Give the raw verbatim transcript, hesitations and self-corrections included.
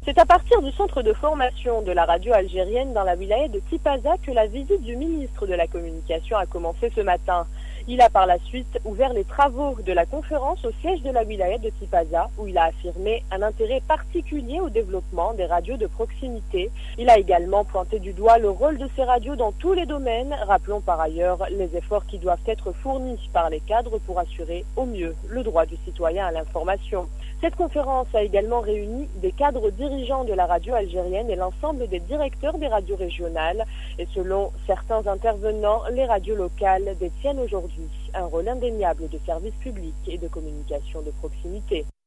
C'est à partir du centre de formation de la radio algérienne dans la wilaya de Tipaza que la visite du ministre de la Communication a commencé ce matin. Il a par la suite ouvert les travaux de la conférence au siège de la wilaya de Tipaza où il a affirmé un intérêt particulier au développement des radios de proximité. Il a également pointé du doigt le rôle de ces radios dans tous les domaines. Rappelons par ailleurs les efforts qui doivent être fournis par les cadres pour assurer au mieux le droit du citoyen à l'information. Cette conférence a également réuni des cadres dirigeants de la radio algérienne et l'ensemble des directeurs des radios régionales. Et selon certains intervenants, les radios locales détiennent aujourd'hui un rôle indéniable de service public et de communication de proximité.